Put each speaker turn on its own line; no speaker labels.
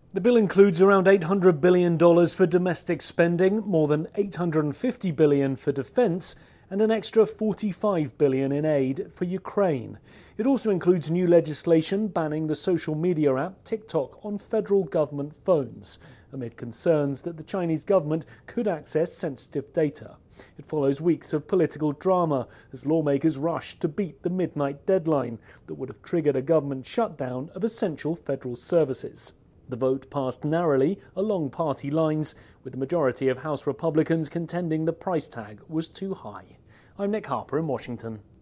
The bill includes around $800 billion for domestic spending, more than $850 billion for defence, and an extra $45 billion in aid for Ukraine. It also includes new legislation banning the social media app TikTok on federal government phones, amid concerns that the Chinese government could access sensitive data. It follows weeks of political drama as lawmakers rushed to beat the midnight deadline that would have triggered a government shutdown of essential federal services. The vote passed narrowly along party lines, with the majority of House Republicans contending the price tag was too high. I'm Nick Harper in Washington.